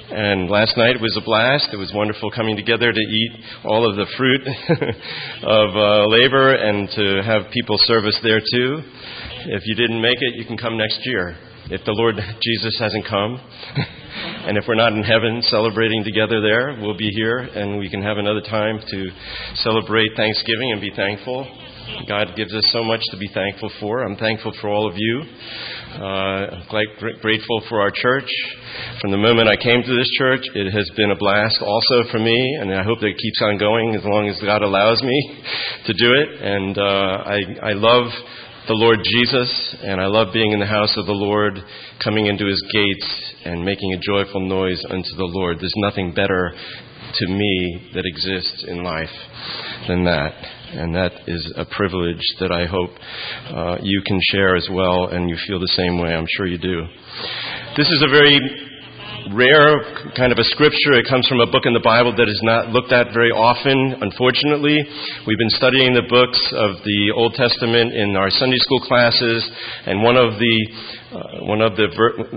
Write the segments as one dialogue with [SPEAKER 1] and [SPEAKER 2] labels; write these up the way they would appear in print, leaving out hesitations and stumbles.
[SPEAKER 1] And last night was a blast. It was wonderful coming together to eat all of the fruit of labor and to have people serve us there too. If you didn't make it, you can come next year. If the Lord Jesus hasn't come, and if we're not in heaven celebrating together there, we'll be here and we can have another time to celebrate Thanksgiving and be thankful. God gives us so much to be thankful for. I'm thankful for all of you. Grateful for our church. From the moment I came to this church, it has been a blast also for me, and I hope that it keeps on going as long as God allows me to do it. And I love the Lord Jesus, and I love being in the house of the Lord, coming into His gates and making a joyful noise unto the Lord. There's nothing better to me that exists in life than that. And that is a privilege that I hope you can share as well, and you feel the same way. I'm sure you do. This is a very rare kind of a scripture. It comes from a book in the Bible that is not looked at very often, unfortunately. We've been studying the books of the Old Testament in our Sunday school classes, and one of the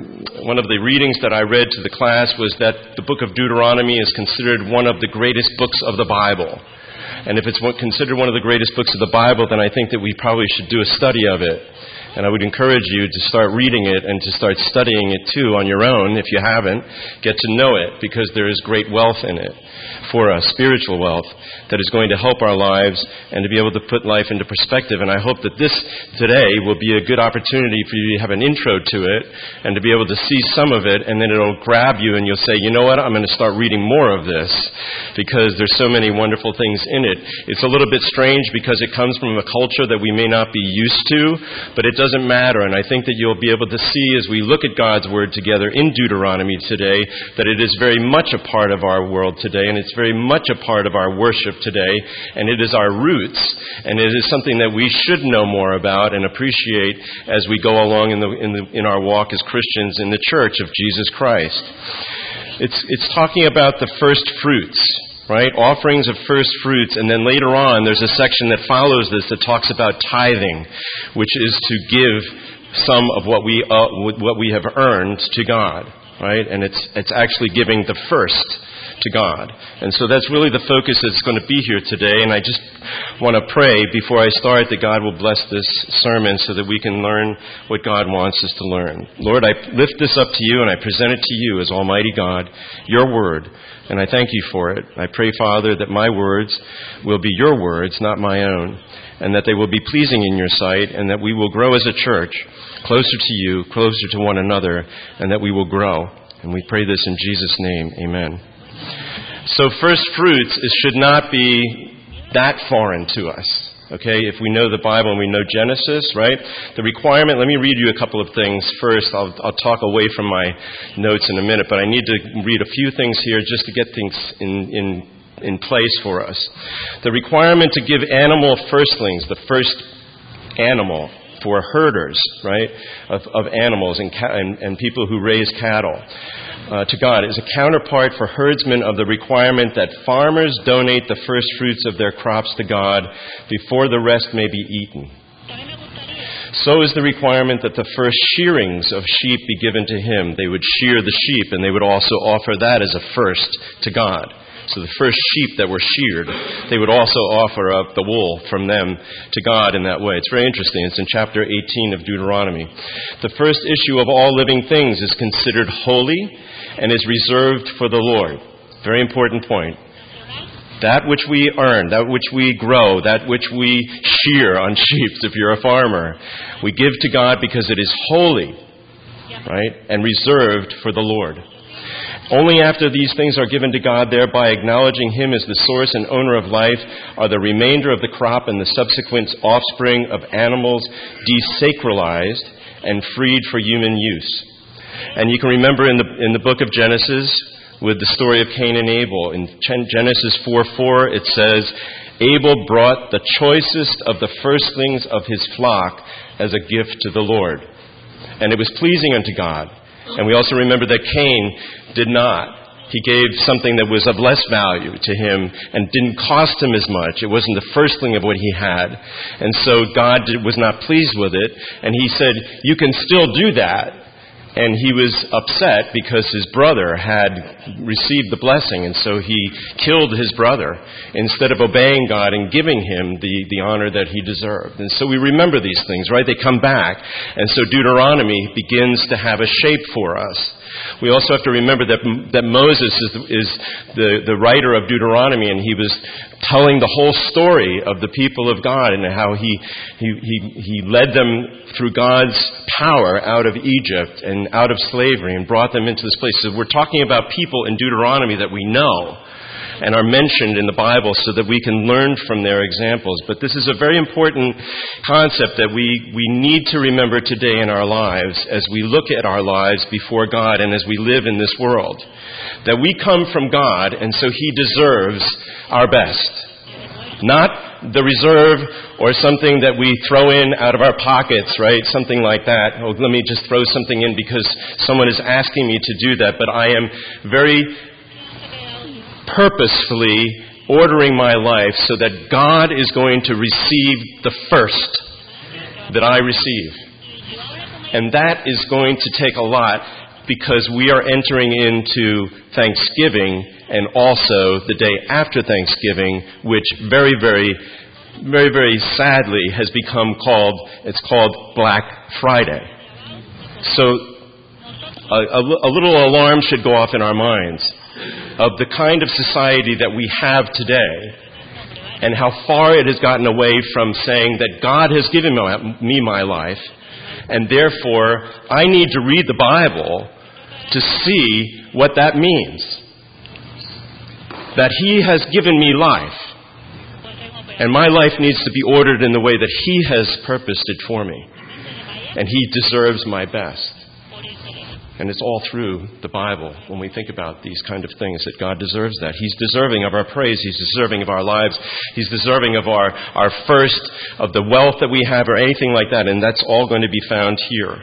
[SPEAKER 1] readings that I read to the class was that the book of Deuteronomy is considered one of the greatest books of the Bible. And if it's considered one of the greatest books of the Bible, then I think that we probably should do a study of it. And I would encourage you to start reading it and to start studying it too on your own if you haven't. Get to know it, because there is great wealth in it for us, spiritual wealth, that is going to help our lives and to be able to put life into perspective. And I hope that this today will be a good opportunity for you to have an intro to it and to be able to see some of it, and then it'll grab you and you'll say, you know what, I'm going to start reading more of this because there's so many wonderful things in it. It's a little bit strange because it comes from a culture that we may not be used to, but it doesn't matter. And I think that you'll be able to see as we look at God's Word together in Deuteronomy today that it is very much a part of our world today, and it's very much a part of our worship today, and it is our roots, and it is something that we should know more about and appreciate as we go along in our walk as Christians in the Church of Jesus Christ. It's talking about the first fruits, right? Offerings of first fruits, and then later on there's a section that follows this that talks about tithing, which is to give some of what we have earned to God, right? And it's actually giving the first to God. And so that's really the focus that's going to be here today. And I just want to pray before I start that God will bless this sermon so that we can learn what God wants us to learn. Lord, I lift this up to you and I present it to you as Almighty God, your word. And I thank you for it. I pray, Father, that my words will be your words, not my own, and that they will be pleasing in your sight, and that we will grow as a church closer to you, closer to one another, and that we will grow. And we pray this in Jesus' name. Amen. So first fruits should not be that foreign to us. Okay, if we know the Bible and we know Genesis, right? The requirement, let me read you a couple of things first. I'll talk away from my notes in a minute, but I need to read a few things here just to get things in place for us. The requirement to give animal firstlings, the first animal for herders, right, of animals and people who raise cattle, to God is a counterpart for herdsmen of the requirement that farmers donate the first fruits of their crops to God before the rest may be eaten. So is the requirement that the first shearings of sheep be given to Him. They would shear the sheep, and they would also offer that as a first to God. So the first sheep that were sheared, they would also offer up the wool from them to God in that way. It's very interesting. It's in chapter 18 of Deuteronomy. The first issue of all living things is considered holy and is reserved for the Lord. Very important point. That which we earn, that which we grow, that which we shear on sheep, if you're a farmer, we give to God because it is holy, right, and reserved for the Lord. Only after these things are given to God, thereby acknowledging Him as the source and owner of life, are the remainder of the crop and the subsequent offspring of animals desacralized and freed for human use. And you can remember in the book of Genesis with the story of Cain and Abel. In Genesis 4:4 it says, Abel brought the choicest of the firstlings of his flock as a gift to the Lord. And it was pleasing unto God. And we also remember that Cain did not. He gave something that was of less value to him and didn't cost him as much. It wasn't the firstling of what he had. And so God was not pleased with it. And He said, you can still do that, And he was upset because his brother had received the blessing, and so he killed his brother instead of obeying God and giving him the honor that he deserved. And so we remember these things, right? They come back, and so Deuteronomy begins to have a shape for us. We also have to remember that Moses is the writer of Deuteronomy, and he was telling the whole story of the people of God and how he led them through God's power out of Egypt and out of slavery and brought them into this place. So we're talking about people in Deuteronomy that we know and are mentioned in the Bible so that we can learn from their examples. But this is a very important concept that we need to remember today in our lives as we look at our lives before God and as we live in this world. That we come from God, and so He deserves our best. Not the reserve or something that we throw in out of our pockets, right? Something like that. Oh, let me just throw something in because someone is asking me to do that. But I am very purposefully ordering my life so that God is going to receive the first that I receive. And that is going to take a lot because we are entering into Thanksgiving and also the day after Thanksgiving, which very, very, very, very sadly has become called Black Friday. So a little alarm should go off in our minds of the kind of society that we have today and how far it has gotten away from saying that God has given me my life, and therefore I need to read the Bible to see what that means. That He has given me life, and my life needs to be ordered in the way that He has purposed it for me, and He deserves my best. And it's all through the Bible when we think about these kind of things, that God deserves that. He's deserving of our praise. He's deserving of our lives. He's deserving of our first, of the wealth that we have or anything like that. And that's all going to be found here.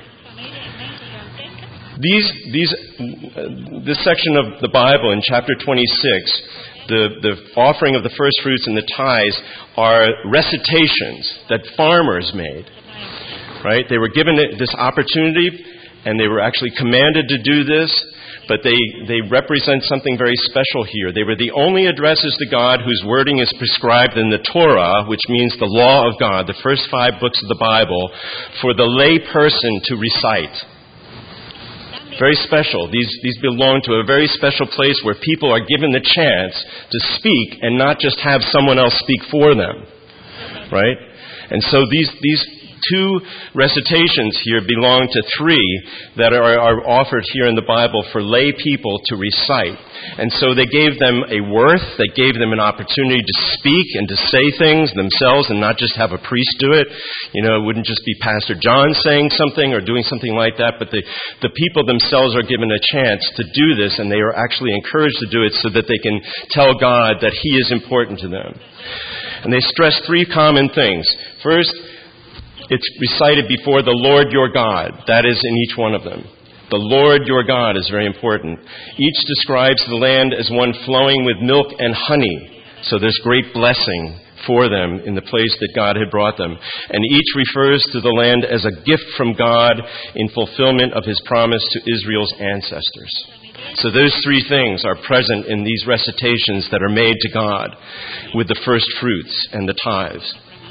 [SPEAKER 1] This section of the Bible in chapter 26, the offering of the first fruits and the tithes are recitations that farmers made. Right? They were given this opportunity, and they were actually commanded to do this, but they represent something very special here. They were the only addresses to God whose wording is prescribed in the Torah, which means the law of God, the first 5 books of the Bible, for the lay person to recite. Very special. These belong to a very special place where people are given the chance to speak and not just have someone else speak for them. Right? And so these 2 recitations here belong to 3 that are offered here in the Bible for lay people to recite. And so they gave them a worth, they gave them an opportunity to speak and to say things themselves and not just have a priest do it. You know, it wouldn't just be Pastor John saying something or doing something like that, but the people themselves are given a chance to do this, and they are actually encouraged to do it so that they can tell God that He is important to them. And they stress 3 common things. First, it's recited before the Lord your God. That is in each one of them. The Lord your God is very important. Each describes the land as one flowing with milk and honey. So there's great blessing for them in the place that God had brought them. And each refers to the land as a gift from God in fulfillment of His promise to Israel's ancestors. So those 3 things are present in these recitations that are made to God with the first fruits and the tithes.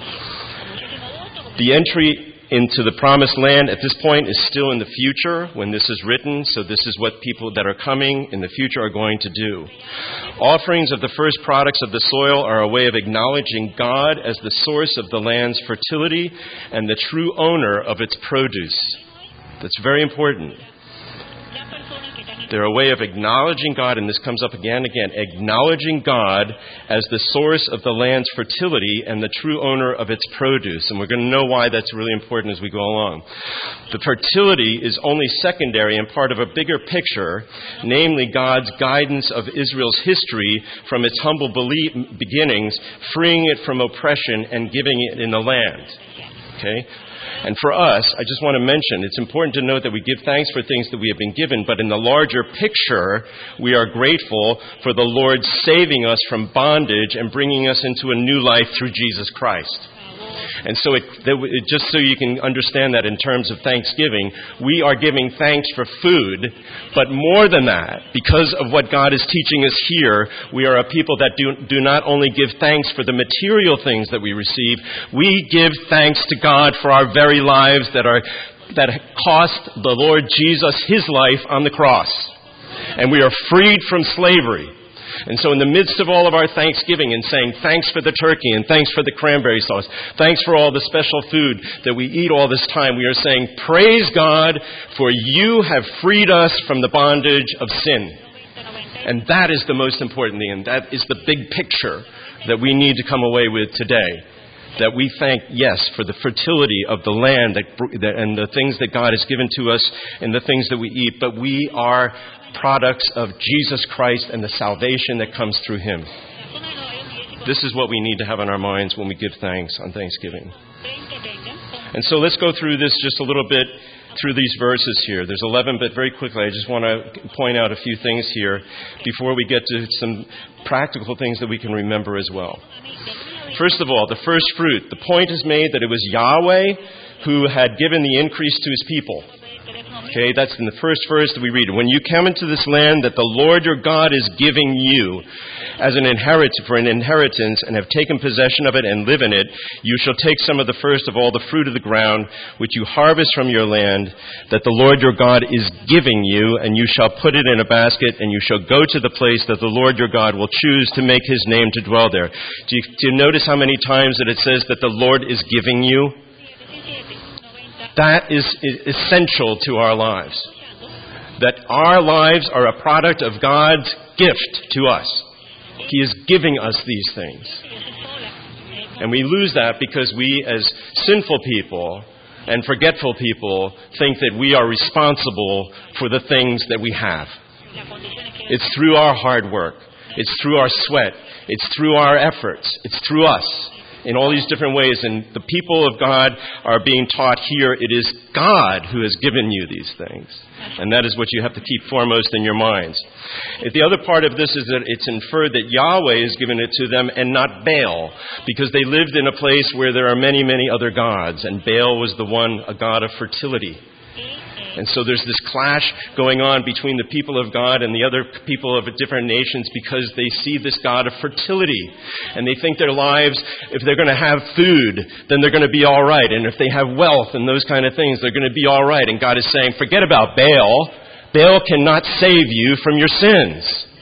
[SPEAKER 1] The entry into the promised land at this point is still in the future when this is written, so this is what people that are coming in the future are going to do. Offerings of the first products of the soil are a way of acknowledging God as the source of the land's fertility and the true owner of its produce. That's very important. They're a way of acknowledging God, and this comes up again and again, acknowledging God as the source of the land's fertility and the true owner of its produce. And we're going to know why that's really important as we go along. The fertility is only secondary and part of a bigger picture, namely God's guidance of Israel's history from its humble beginnings, freeing it from oppression and giving it in the land. Okay? And for us, I just want to mention, it's important to note that we give thanks for things that we have been given, but in the larger picture, we are grateful for the Lord saving us from bondage and bringing us into a new life through Jesus Christ. And so just so you can understand that in terms of Thanksgiving, we are giving thanks for food, but more than that, because of what God is teaching us here, we are a people that do not only give thanks for the material things that we receive, we give thanks to God for our very lives that cost the Lord Jesus his life on the cross. And we are freed from slavery. And so in the midst of all of our thanksgiving and saying thanks for the turkey and thanks for the cranberry sauce, thanks for all the special food that we eat all this time, we are saying, praise God, for you have freed us from the bondage of sin. And that is the most important thing, and that is the big picture that we need to come away with today. That we thank, yes, for the fertility of the land and the things that God has given to us and the things that we eat, but we are products of Jesus Christ and the salvation that comes through Him. This is what we need to have on our minds when we give thanks on Thanksgiving. And so let's go through this just a little bit through these verses here. There's 11, but very quickly I just want to point out a few things here before we get to some practical things that we can remember as well. First of all, the first fruit. The point is made that it was Yahweh who had given the increase to His people. Okay, that's in the first verse that we read. When you come into this land that the Lord your God is giving you as an inheritance and have taken possession of it and live in it, you shall take some of the first of all the fruit of the ground which you harvest from your land that the Lord your God is giving you, and you shall put it in a basket, and you shall go to the place that the Lord your God will choose to make His name to dwell there. Do you notice how many times that it says that the Lord is giving you? That is essential to our lives. That our lives are a product of God's gift to us. He is giving us these things. And we lose that because we, as sinful people and forgetful people, think that we are responsible for the things that we have. It's through our hard work. It's through our sweat. It's through our efforts. It's through us. In all these different ways, and the people of God are being taught here, it is God who has given you these things. And that is what you have to keep foremost in your minds. The other part of this is that it's inferred that Yahweh has given it to them and not Baal, because they lived in a place where there are many, many other gods, and Baal was a god of fertility. And so there's this clash going on between the people of God and the other people of different nations because they see this God of fertility. And they think their lives, if they're going to have food, then they're going to be all right. And if they have wealth and those kind of things, they're going to be all right. And God is saying, forget about Baal. Baal cannot save you from your sins.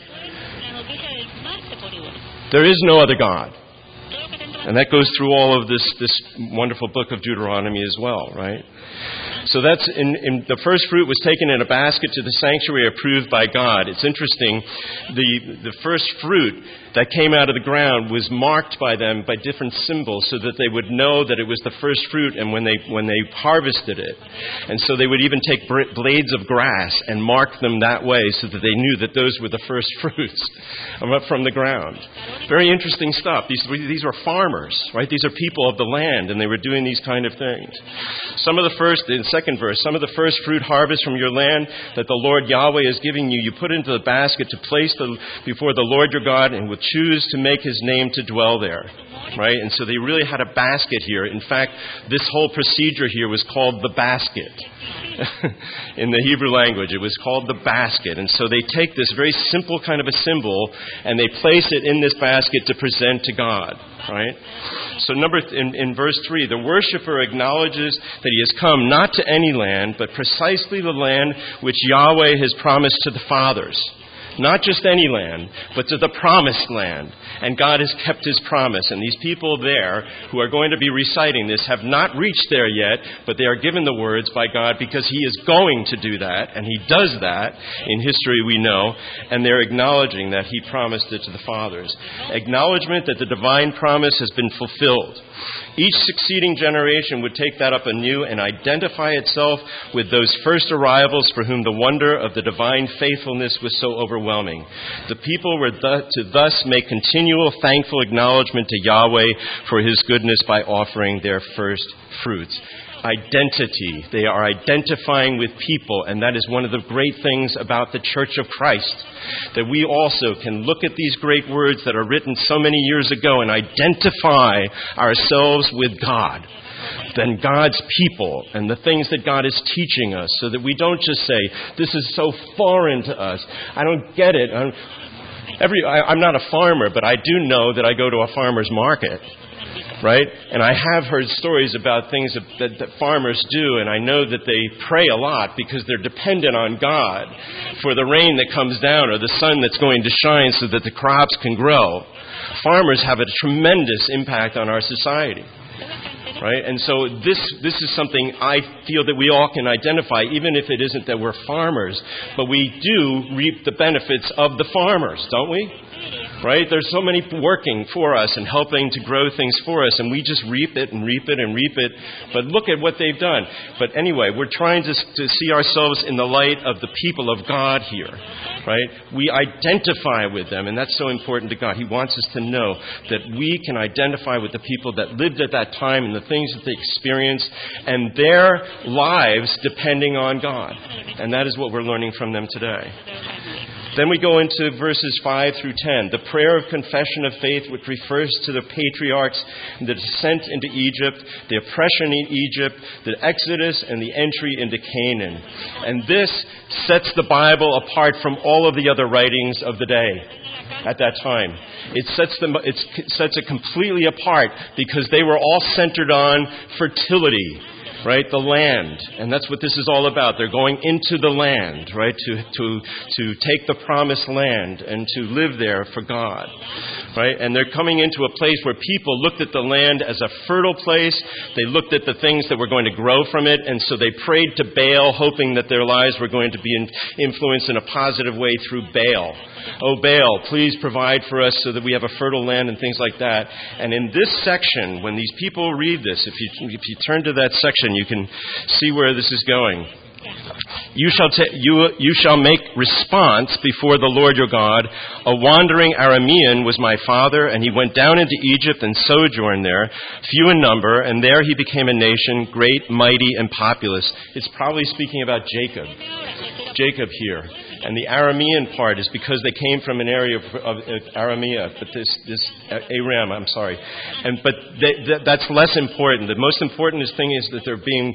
[SPEAKER 1] There is no other God. And that goes through all of this wonderful book of Deuteronomy as well, right? So that's in the first fruit was taken in a basket to the sanctuary approved by God. It's interesting, the first fruit that came out of the ground was marked by them by different symbols so that they would know that it was the first fruit and when they harvested it. And so they would even take blades of grass and mark them that way so that they knew that those were the first fruits from the ground. Very interesting stuff. These were farmers, right? These are people of the land, and they were doing these kind of things. Some of the first, in the second verse, some of the first fruit harvest from your land that the Lord Yahweh is giving you, you put into the basket to place before the Lord your God, and will choose to make His name to dwell there. Right? And so they really had a basket here. In fact, this whole procedure here was called the basket. In the Hebrew language, it was called the basket. And so they take this very simple kind of a symbol and they place it in this basket to present to God. Right? So in verse 3, the worshiper acknowledges that he has come not to any land, but precisely the land which Yahweh has promised to the fathers. Not just any land, but to the promised land. And God has kept His promise. And these people there who are going to be reciting this have not reached there yet, but they are given the words by God because He is going to do that. And He does that. In history we know. And they're acknowledging that He promised it to the fathers. Acknowledgement that the divine promise has been fulfilled. Each succeeding generation would take that up anew and identify itself with those first arrivals for whom the wonder of the divine faithfulness was so overwhelming. The people were to thus make continual thankful acknowledgement to Yahweh for His goodness by offering their first fruits. identity. They are identifying with people, and that is one of the great things about the Church of Christ, that we also can look at these great words that are written so many years ago and identify ourselves with God, then God's people and the things that God is teaching us, so that we don't just say, this is so foreign to us. I don't get it. I'm not a farmer, but I do know that I go to a farmer's market, right? And I have heard stories about things that farmers do, and I know that they pray a lot because they're dependent on God for the rain that comes down or the sun that's going to shine so that the crops can grow. Farmers have a tremendous impact on our society. Right? And so this is something I feel that we all can identify, even if it isn't that we're farmers. But we do reap the benefits of the farmers, don't we? Right? There's so many working for us and helping to grow things for us, and we just reap it and reap it and reap it. But look at what they've done. But anyway, we're trying to see ourselves in the light of the people of God here. Right? We identify with them, and that's so important to God. He wants us to know that we can identify with the people that lived at that time and the things that they experienced and their lives depending on God. And that is what we're learning from them today. Then we go into verses 5 through 10. The prayer of confession of faith, which refers to the patriarchs, the descent into Egypt, the oppression in Egypt, the exodus, and the entry into Canaan. And this sets the Bible apart from all of the other writings of the day at that time. It sets it completely apart because they were all centered on fertility. Right, the land, and that's what this is all about. They're going into the land, right, to take the promised land and to live there for God, right? And they're coming into a place where people looked at the land as a fertile place. They looked at the things that were going to grow from it, and so they prayed to Baal, hoping that their lives were going to be influenced in a positive way through Baal. Oh, Baal, please provide for us so that we have a fertile land and things like that. And in this section, when these people read this, if you turn to that section, you can see where this is going. You shall make response before the Lord your God. A wandering Aramean was my father, and he went down into Egypt and sojourned there, few in number, and there he became a nation, great, mighty, and populous. It's probably speaking about Jacob here. And the Aramean part is because they came from an area of Aramea, but Aram, I'm sorry. But that's less important. The most important thing is that they're being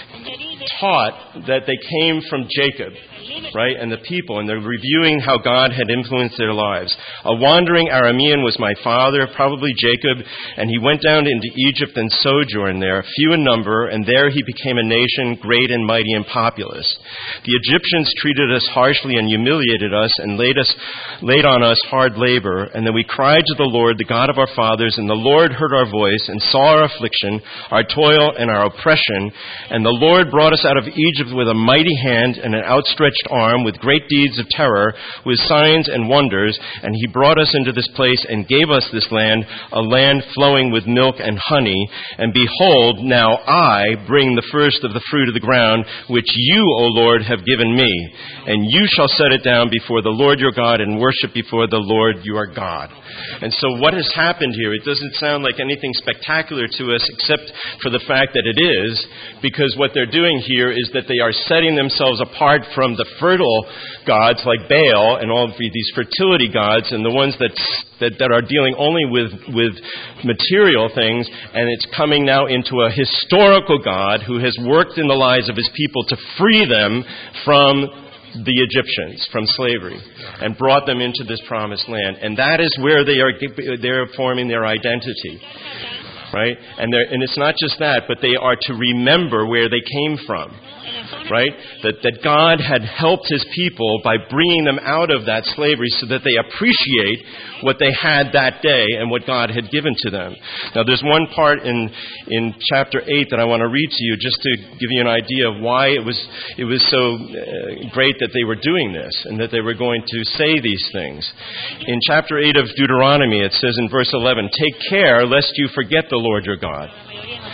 [SPEAKER 1] taught that they came from Jacob, right, and the people, and they're reviewing how God had influenced their lives. A wandering Aramean was my father, probably Jacob, and he went down into Egypt and sojourned there, few in number, and there he became a nation, great and mighty and populous. The Egyptians treated us harshly and humiliated us and laid on us hard labor, and then we cried to the Lord, the God of our fathers, and the Lord heard our voice and saw our affliction, our toil and our oppression, and the Lord brought us out of Egypt with a mighty hand and an outstretched arm, with great deeds of terror, with signs and wonders, and he brought us into this place and gave us this land, a land flowing with milk and honey. And behold, now I bring the first of the fruit of the ground, which you, O Lord, have given me. And you shall set it down before the Lord your God and worship before the Lord your God. And so what has happened here, it doesn't sound like anything spectacular to us except for the fact that it is, because what they're doing here is that they are setting themselves apart from the fertile gods like Baal and all of these fertility gods and the ones that are dealing only with material things, and it's coming now into a historical God who has worked in the lives of his people to free them from the Egyptians, from slavery, and brought them into this promised land. And that is where they're forming their identity. Right? And it's not just that, but they are to remember where they came from. Right? That God had helped his people by bringing them out of that slavery so that they appreciate what they had that day and what God had given to them. Now, there's one part in chapter 8 that I want to read to you just to give you an idea of why it was so great that they were doing this and that they were going to say these things. In chapter 8 of Deuteronomy, it says in verse 11, "Take care lest you forget the Lord your God.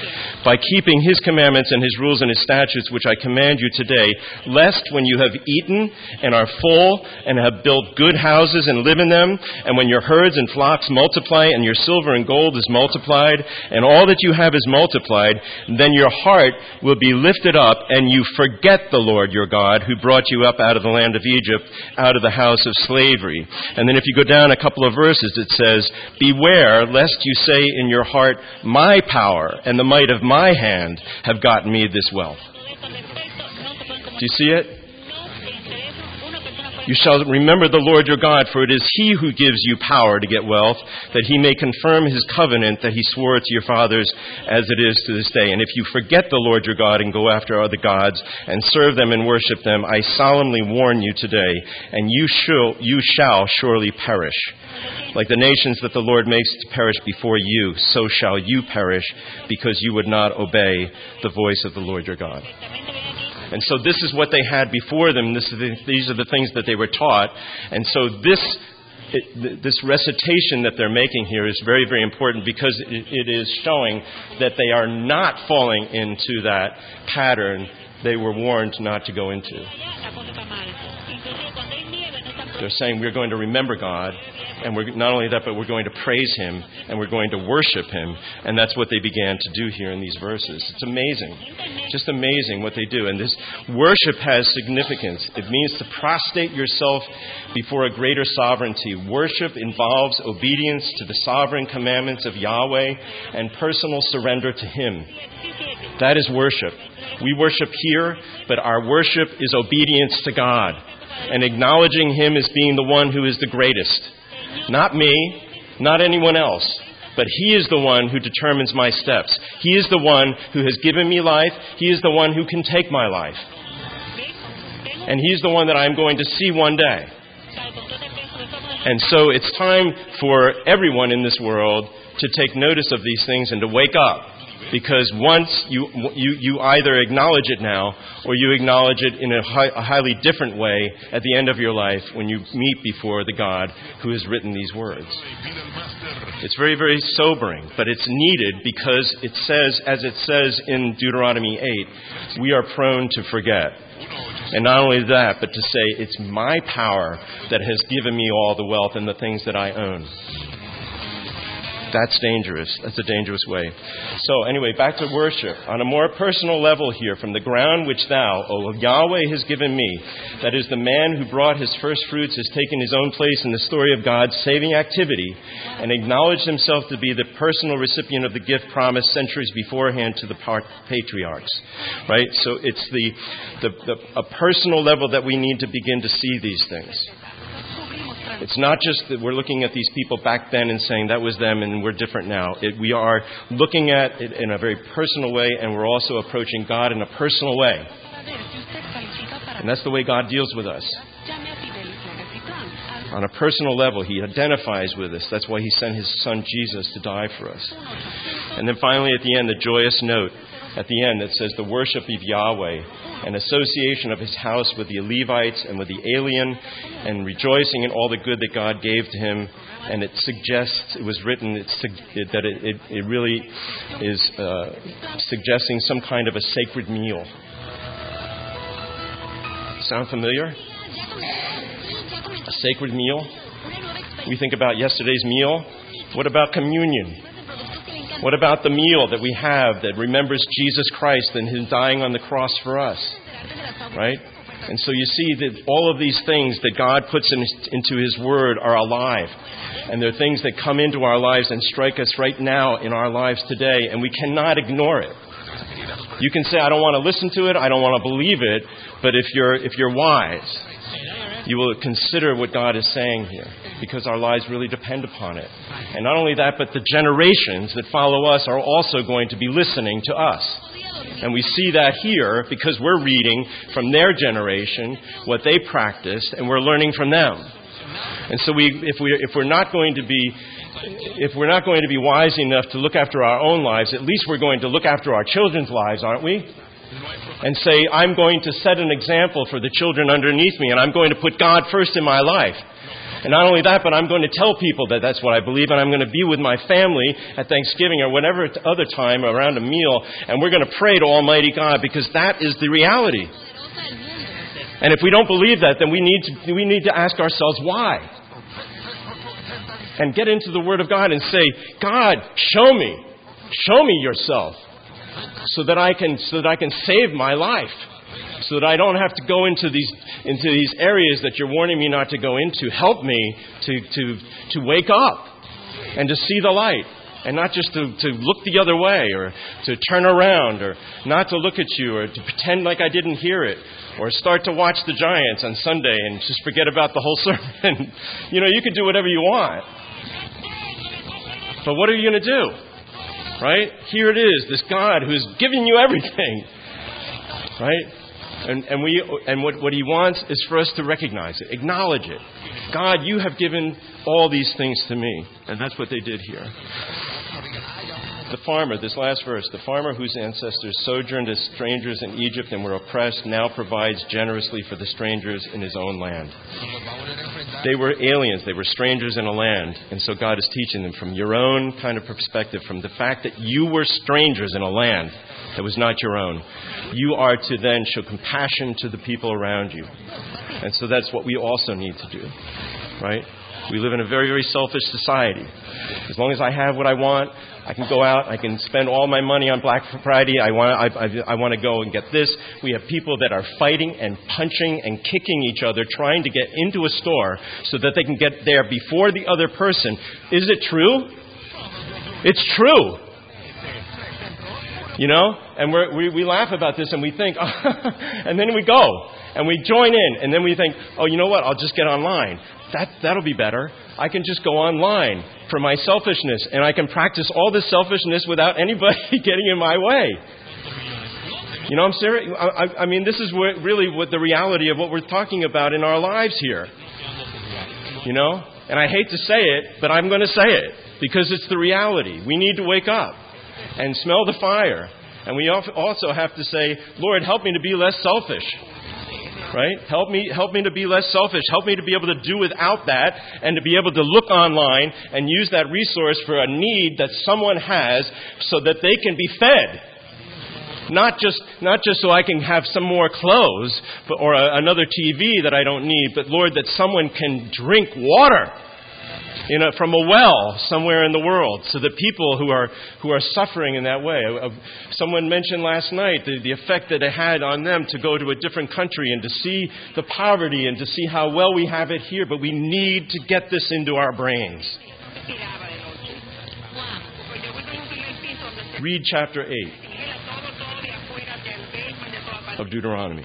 [SPEAKER 1] by keeping his commandments and his rules and his statutes, which I command you today, lest when you have eaten and are full and have built good houses and live in them, and when your herds and flocks multiply and your silver and gold is multiplied and all that you have is multiplied, then your heart will be lifted up and you forget the Lord your God who brought you up out of the land of Egypt, out of the house of slavery. And then if you go down a couple of verses, it says, beware lest you say in your heart, my power and the might of my hand have gotten me this wealth. Do you see it? You shall remember the Lord your God, for it is he who gives you power to get wealth, that he may confirm his covenant that he swore to your fathers as it is to this day. And if you forget the Lord your God and go after other gods and serve them and worship them, I solemnly warn you today, and you shall surely perish. Like the nations that the Lord makes to perish before you, so shall you perish, because you would not obey the voice of the Lord your God. And so this is what they had before them. These are the things that they were taught. And so this recitation that they're making here is very, very important, because it is showing that they are not falling into that pattern they were warned not to go into. They're saying we're going to remember God, and we're not only that, but we're going to praise him, and we're going to worship him. And that's what they began to do here in these verses. It's amazing. Just amazing what they do. And this worship has significance. It means to prostrate yourself before a greater sovereignty. Worship involves obedience to the sovereign commandments of Yahweh and personal surrender to him. That is worship. We worship here, but our worship is obedience to God and acknowledging him as being the one who is the greatest. Not me, not anyone else, but he is the one who determines my steps. He is the one who has given me life. He is the one who can take my life. And he's the one that I'm going to see one day. And so it's time for everyone in this world to take notice of these things and to wake up. Because once you either acknowledge it now, or you acknowledge it in a highly different way at the end of your life when you meet before the God who has written these words. It's very, very sobering, but it's needed because it says, as it says in Deuteronomy 8, we are prone to forget. And not only that, but to say, it's my power that has given me all the wealth and the things that I own. That's dangerous. That's a dangerous way. So anyway, back to worship. On a more personal level here, from the ground which thou, O Yahweh, has given me, that is, the man who brought his first fruits has taken his own place in the story of God's saving activity and acknowledged himself to be the personal recipient of the gift promised centuries beforehand to the patriarchs. Right? So it's a personal level that we need to begin to see these things. It's not just that we're looking at these people back then and saying that was them and we're different now. We are looking at it in a very personal way, and we're also approaching God in a personal way. And that's the way God deals with us. On a personal level, he identifies with us. That's why he sent his son Jesus to die for us. And then finally at the end, the joyous note at the end that says the worship of Yahweh, an association of his house with the Levites and with the alien, and rejoicing in all the good that God gave to him. And it suggests, it was written that it really is suggesting some kind of a sacred meal. Sound familiar? A sacred meal? We think about yesterday's meal. What about communion? What about the meal that we have that remembers Jesus Christ and him dying on the cross for us? Right? And so you see that all of these things that God puts into his word are alive. And they're things that come into our lives and strike us right now in our lives today, and we cannot ignore it. You can say, I don't want to listen to it, I don't want to believe it, but if you're wise, you will consider what God is saying here, because our lives really depend upon it. And not only that, but the generations that follow us are also going to be listening to us. And we see that here because we're reading from their generation what they practiced, and we're learning from them. And so if we're not going to be wise enough to look after our own lives, at least we're going to look after our children's lives, aren't we? And say, I'm going to set an example for the children underneath me, and I'm going to put God first in my life. And not only that, but I'm going to tell people that that's what I believe, and I'm going to be with my family at Thanksgiving or whatever other time around a meal, and we're going to pray to Almighty God, because that is the reality. And if we don't believe that, then we need to ask ourselves why. And get into the Word of God and say, God, show me yourself, so that I can save my life, so that I don't have to go into these areas that you're warning me not to go into. Help me to wake up and to see the light, and not just to look the other way, or to turn around, or not to look at you, or to pretend like I didn't hear it, or start to watch the Giants on Sunday and just forget about the whole sermon. You can do whatever you want. But what are you going to do? Right? Here it is, this God who's giving you everything. Right? And what He wants is for us to recognize it, acknowledge it. God, you have given all these things to me. And that's what they did here. The farmer, this last verse, the farmer whose ancestors sojourned as strangers in Egypt and were oppressed, now provides generously for the strangers in his own land. They were aliens. They were strangers in a land. And so God is teaching them from your own kind of perspective, from the fact that you were strangers in a land that was not your own. You are to then show compassion to the people around you. And so that's what we also need to do, right? We live in a very, very selfish society. As long as I have what I want, I can go out, I can spend all my money on Black Friday, I want to go and get this. We have people that are fighting and punching and kicking each other, trying to get into a store so that they can get there before the other person. Is it true? It's true. And we laugh about this and we think, and then we go and we join in, and then we think, oh, you know what, I'll just get online. That'll be better. I can just go online for my selfishness, and I can practice all this selfishness without anybody getting in my way. I'm serious. I mean, this is really what the reality of what we're talking about in our lives here. And I hate to say it, but I'm going to say it, because it's the reality. We need to wake up and smell the fire. And we also have to say, Lord, help me to be less selfish. Right? Help me to be less selfish. Help me to be able to do without that, and to be able to look online and use that resource for a need that someone has, so that they can be fed. Not just so I can have some more clothes, or another TV that I don't need, but Lord, that someone can drink water from a well somewhere in the world, so that people who are suffering in that way. Someone mentioned last night the effect that it had on them to go to a different country and to see the poverty and to see how well we have it here, but we need to get this into our brains. Read chapter 8 of Deuteronomy.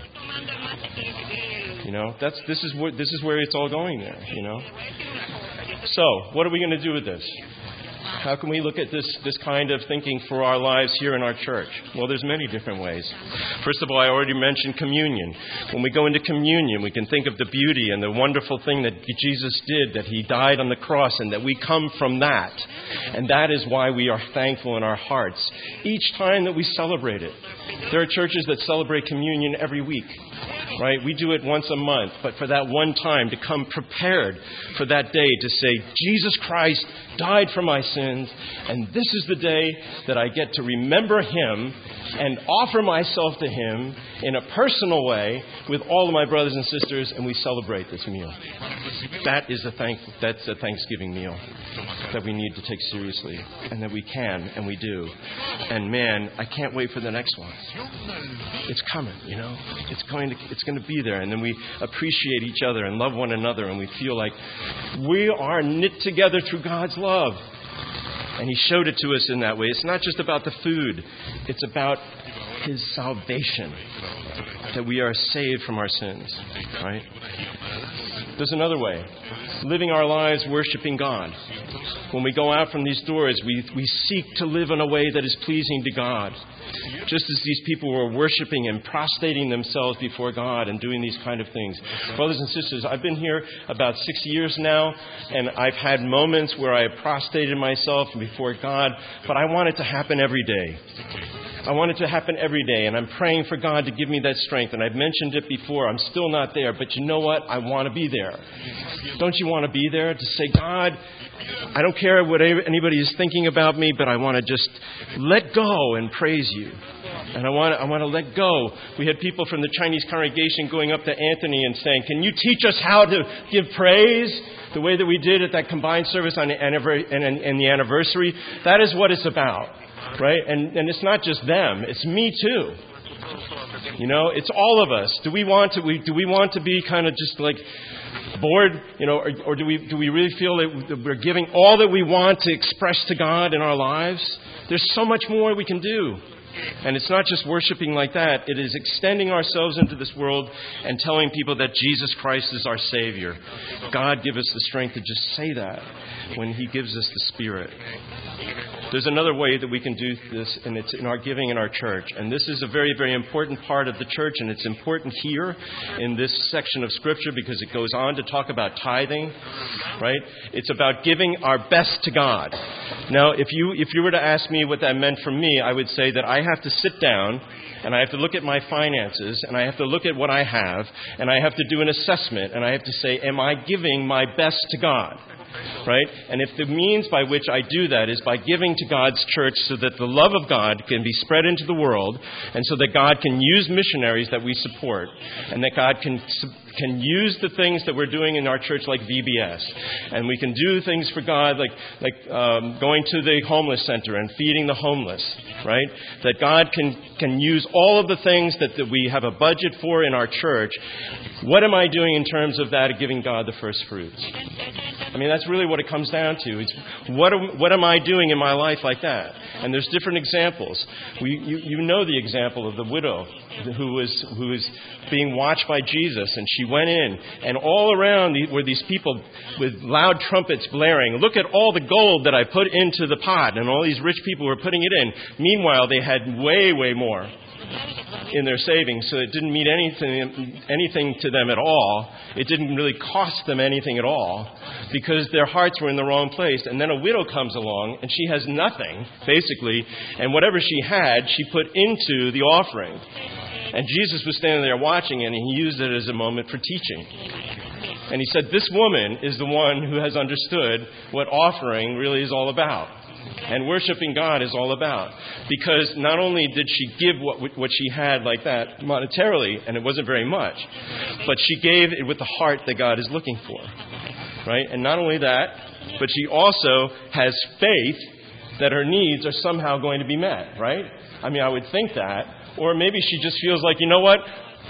[SPEAKER 1] This is where it's all going there, So, what are we going to do with this? How can we look at this kind of thinking for our lives here in our church? Well, there's many different ways. First of all, I already mentioned communion. When we go into communion, we can think of the beauty and the wonderful thing that Jesus did, that He died on the cross, and that we come from that. And that is why we are thankful in our hearts each time that we celebrate it. There are churches that celebrate communion every week. Right? We do it once a month, but for that one time, to come prepared for that day, to say, Jesus Christ died for my sins, and this is the day that I get to remember Him and offer myself to Him in a personal way with all of my brothers and sisters, and we celebrate this meal. That's a Thanksgiving meal that we need to take seriously, and that we can, and we do. And man, I can't wait for the next one. It's coming, It's going to be there, and then we appreciate each other and love one another, and we feel like we are knit together through God's love. And He showed it to us in that way. It's not just about the food. It's about His salvation, that we are saved from our sins. Right? There's another way. Living our lives worshiping God. When we go out from these doors, we seek to live in a way that is pleasing to God. Just as these people were worshiping and prostrating themselves before God and doing these kind of things. Brothers and sisters, I've been here about 6 years now, and I've had moments where I have prostrated myself before God, but I want it to happen every day. I want it to happen every day, and I'm praying for God to give me that strength. And I've mentioned it before. I'm still not there, but you know what? I want to be there. Don't you want to be there to say, God, I don't care what anybody is thinking about me, but I want to just let go and praise you. And I want to let go. We had people from the Chinese congregation going up to Anthony and saying, can you teach us how to give praise the way that we did at that combined service on the anniversary? That is what it's about, right? And it's not just them. It's me too. You know, it's all of us. Do we want to be kind of just like bored, you know, or do we really feel that we're giving all that we want to express to God in our lives? There's so much more we can do. And it's not just worshiping like that. It is extending ourselves into this world and telling people that Jesus Christ is our Savior. God give us the strength to just say that when He gives us the Spirit. There's another way that we can do this, and it's in our giving in our church. And this is a very, very important part of the church, and it's important here in this section of Scripture because it goes on to talk about tithing, right? It's about giving our best to God. Now, if you were to ask me what that meant for me, I would say that I have to sit down and I have to look at my finances and I have to look at what I have and I have to do an assessment and I have to say, am I giving my best to God? Right? And if the means by which I do that is by giving to God's church so that the love of God can be spread into the world and so that God can use missionaries that we support and that God can use the things that we're doing in our church like VBS. And we can do things for God like going to the homeless center and feeding the homeless, right? That God can use all of the things that we have a budget for in our church. What am I doing in terms of that, giving God the first fruits? I mean, that's really what it comes down to. It's what am I doing in my life like that? And there's different examples. You know the example of the widow who was being watched by Jesus, and she went in, and all around were these people with loud trumpets blaring. Look at all the gold that I put into the pot, and all these rich people were putting it in. Meanwhile, they had way, way more in their savings, so it didn't mean anything to them at all. It didn't really cost them anything at all because their hearts were in the wrong place. And then a widow comes along and she has nothing, basically, and whatever she had, she put into the offering. And Jesus was standing there watching it, and He used it as a moment for teaching. And He said, this woman is the one who has understood what offering really is all about. And worshiping God is all about. Because not only did she give what she had like that monetarily, and it wasn't very much, but she gave it with the heart that God is looking for. Right? And not only that, but she also has faith that her needs are somehow going to be met. Right? I mean, I would think that. Or maybe she just feels like, you know what?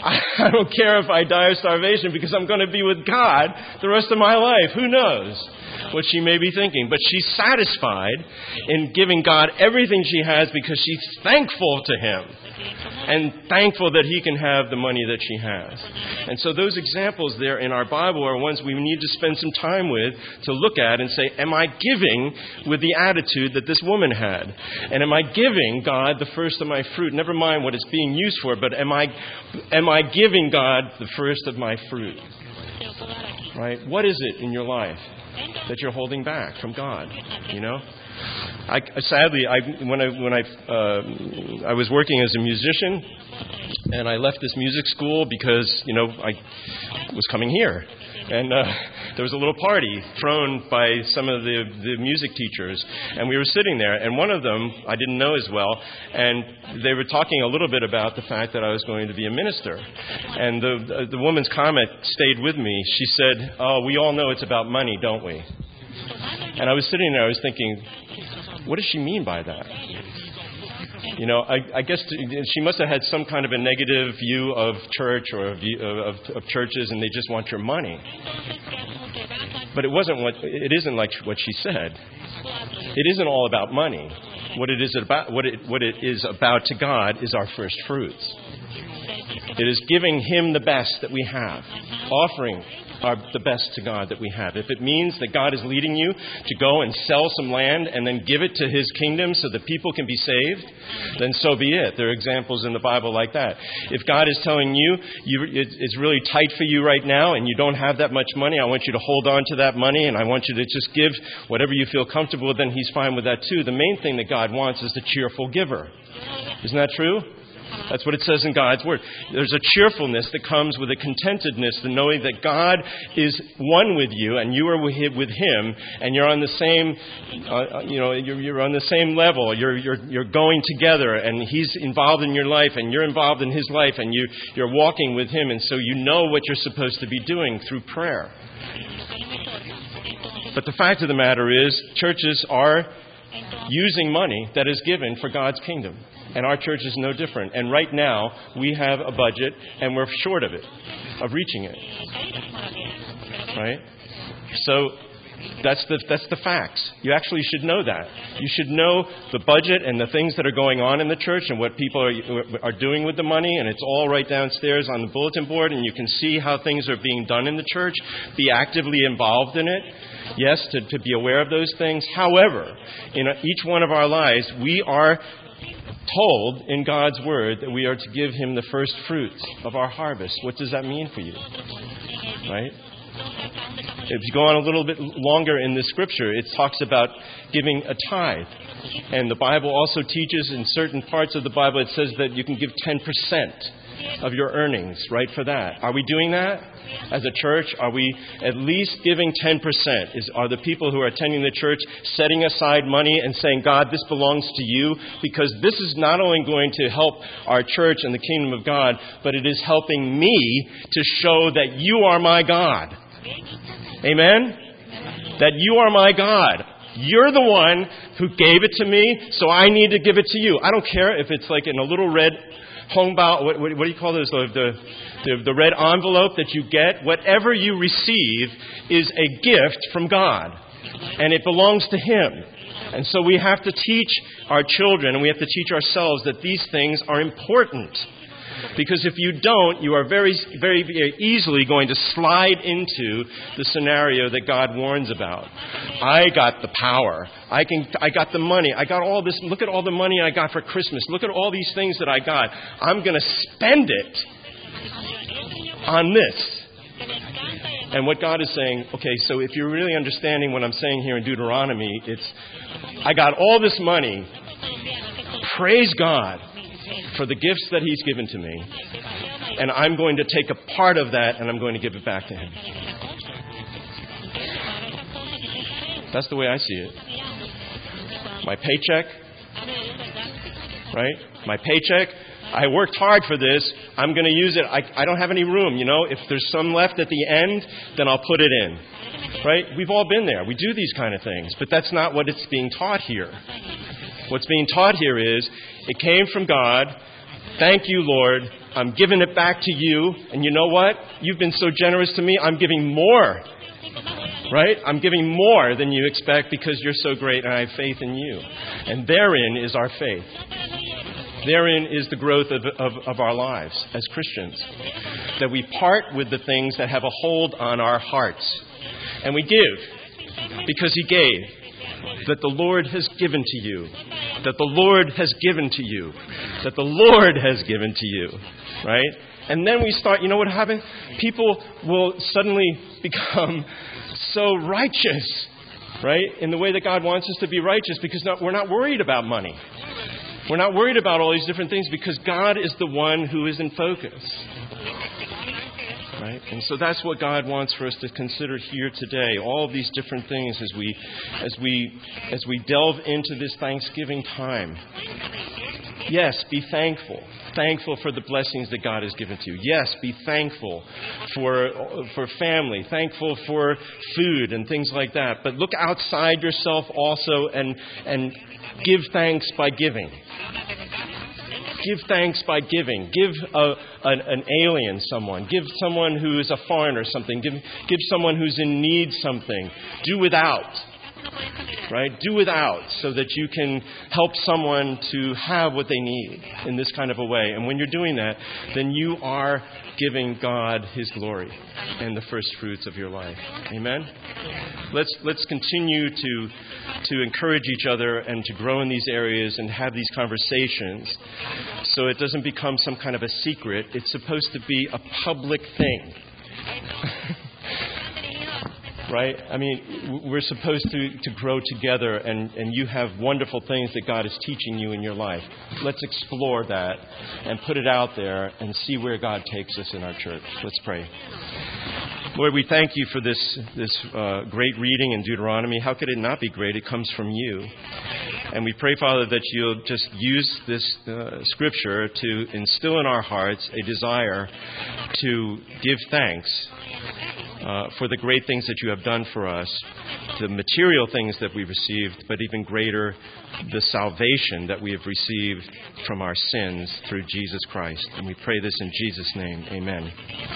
[SPEAKER 1] I don't care if I die of starvation because I'm going to be with God the rest of my life. Who knows what she may be thinking? But she's satisfied in giving God everything she has because she's thankful to Him and thankful that He can have the money that she has. And so those examples there in our Bible are ones we need to spend some time with to look at and say, am I giving with the attitude that this woman had? And am I giving God the first of my fruit? Never mind what it's being used for, but am I giving God the first of my fruit? Right? What is it in your life that you're holding back from God? You know? Sadly, when I was working as a musician, and I left this music school because, you know, I was coming here. And there was a little party thrown by some of the music teachers. And we were sitting there. And one of them, I didn't know as well. And they were talking a little bit about the fact that I was going to be a minister. And the woman's comment stayed with me. She said, oh, we all know it's about money, don't we? And I was sitting there, I was thinking, what does she mean by that? You know, I guess she must have had some kind of a negative view of church or of churches, and they just want your money. But it isn't like what she said. It isn't all about money. What it is about to God is our first fruits. It is giving Him the best that we have, offering are the best to God that we have. If it means that God is leading you to go and sell some land and then give it to His kingdom so that people can be saved, then so be it. There are examples in the Bible like that. If God is telling you it's really tight for you right now and you don't have that much money, I want you to hold on to that money and I want you to just give whatever you feel comfortable with, then He's fine with that too. The main thing that God wants is the cheerful giver. Isn't that true? That's what it says in God's Word. There's a cheerfulness that comes with a contentedness, the knowing that God is one with you and you are with Him, and you're on the same, you're on the same level. You're going together, and He's involved in your life, and you're involved in His life, and you're walking with Him, and so you know what you're supposed to be doing through prayer. But the fact of the matter is, churches are using money that is given for God's kingdom. And our church is no different. And right now, we have a budget, and we're short of it, of reaching it. Right? So that's the facts. You actually should know that. You should know the budget and the things that are going on in the church and what people are doing with the money. And it's all right downstairs on the bulletin board, and you can see how things are being done in the church. Be actively involved in it. Yes, to be aware of those things. However, in each one of our lives, we are told in God's Word that we are to give Him the first fruits of our harvest. What does that mean for you? Right? If you go on a little bit longer in the Scripture, it talks about giving a tithe. And the Bible also teaches in certain parts of the Bible, it says that you can give 10% of your earnings, right, for that. Are we doing that? As a church, are we at least giving 10%? Are the people who are attending the church setting aside money and saying, God, this belongs to you? Because this is not only going to help our church and the kingdom of God, but it is helping me to show that you are my God. Amen? That you are my God. You're the one who gave it to me, so I need to give it to you. I don't care if it's like in a little red homebound, what do you call those? The red envelope that you get. Whatever you receive is a gift from God, and it belongs to Him. And so we have to teach our children, and we have to teach ourselves that these things are important. Because if you don't, you are very, very, very easily going to slide into the scenario that God warns about. I got the power. I got the money. I got all this. Look at all the money I got for Christmas. Look at all these things that I got. I'm going to spend it on this. And what God is saying, okay, so if you're really understanding what I'm saying here in Deuteronomy, it's, I got all this money. Praise God for the gifts that He's given to me. And I'm going to take a part of that and I'm going to give it back to Him. That's the way I see it. My paycheck, right? My paycheck, I worked hard for this. I'm going to use it. I don't have any room, you know. If there's some left at the end, then I'll put it in. Right? We've all been there. We do these kind of things. But that's not what it's being taught here. What's being taught here is, it came from God. Thank you, Lord. I'm giving it back to you. And you know what? You've been so generous to me. I'm giving more. Right? I'm giving more than you expect because you're so great and I have faith in you. And therein is our faith. Therein is the growth of our lives as Christians. That we part with the things that have a hold on our hearts. And we give because He gave. That the Lord has given to you. That the Lord has given to you. That the Lord has given to you. Right? And then we start, you know what happens? People will suddenly become so righteous. Right? In the way that God wants us to be righteous, because we're not worried about money. We're not worried about all these different things because God is the one who is in focus. Right? And so that's what God wants for us to consider here today. All of these different things as we delve into this Thanksgiving time. Yes, be thankful. Thankful for the blessings that God has given to you. Yes, be thankful for family. Thankful for food and things like that. But look outside yourself also and give thanks by giving. Give thanks by giving. Give an alien someone. Give someone who is a foreigner something. Give someone who's in need something. Do without. Right? Do without so that you can help someone to have what they need in this kind of a way. And when you're doing that, then you are giving God His glory and the first fruits of your life. Amen? Let's continue to encourage each other and to grow in these areas and have these conversations so it doesn't become some kind of a secret. It's supposed to be a public thing. Right? I mean, we're supposed to grow together, and you have wonderful things that God is teaching you in your life. Let's explore that and put it out there and see where God takes us in our church. Let's pray. Lord, we thank you for this great reading in Deuteronomy. How could it not be great? It comes from you. And we pray, Father, that you'll just use this scripture to instill in our hearts a desire to give thanks for the great things that you have done for us, the material things that we've received, but even greater, the salvation that we have received from our sins through Jesus Christ. And we pray this in Jesus' name. Amen.